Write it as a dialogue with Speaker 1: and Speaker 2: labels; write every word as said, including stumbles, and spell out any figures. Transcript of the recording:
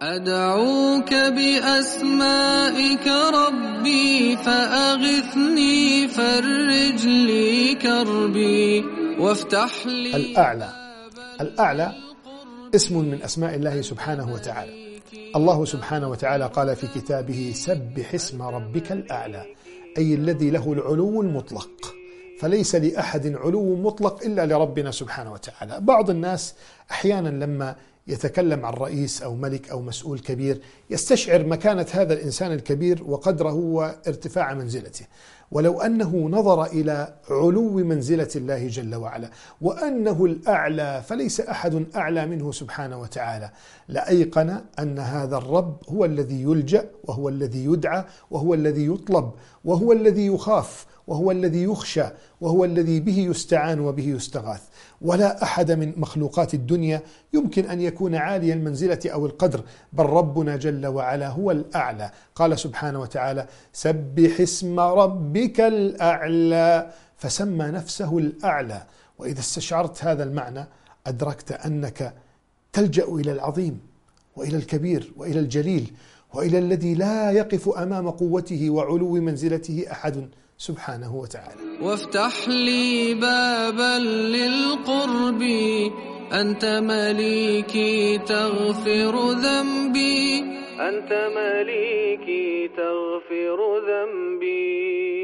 Speaker 1: أدعوك بأسمائك ربي فأغثني فرج لي كربي وافتح لي.
Speaker 2: الأعلى. الأعلى اسم من أسماء الله سبحانه وتعالى. الله سبحانه وتعالى قال في كتابه: سبح اسم ربك الأعلى، أي الذي له العلو المطلق، فليس لأحد علو مطلق إلا لربنا سبحانه وتعالى. بعض الناس أحيانا لما يتكلم عن رئيس أو ملك أو مسؤول كبير يستشعر مكانة هذا الإنسان الكبير وقدره وارتفاع منزلته، ولو أنه نظر إلى علو منزلة الله جل وعلا وأنه الأعلى فليس أحد أعلى منه سبحانه وتعالى، لأيقن أن هذا الرب هو الذي يلجأ وهو الذي يدعى وهو الذي يطلب وهو الذي يخاف وهو الذي يخشى وهو الذي به يستعان وبه يستغاث. ولا أحد من مخلوقات الدنيا يمكن أن يكون عالي المنزلة أو القدر، بل ربنا جل وعلا هو الأعلى. قال سبحانه وتعالى: سبح اسم ربك الأعلى، فسمى نفسه الأعلى. وإذا استشعرت هذا المعنى أدركت أنك تلجأ إلى العظيم وإلى الكبير وإلى الجليل وإلى الذي لا يقف أمام قوته وعلو منزلته أحد سبحانه وتعالى.
Speaker 1: وافتح لي بابا للقرب أنت مليكي تغفر ذنبي، أنت مليكي تغفر ذنبي.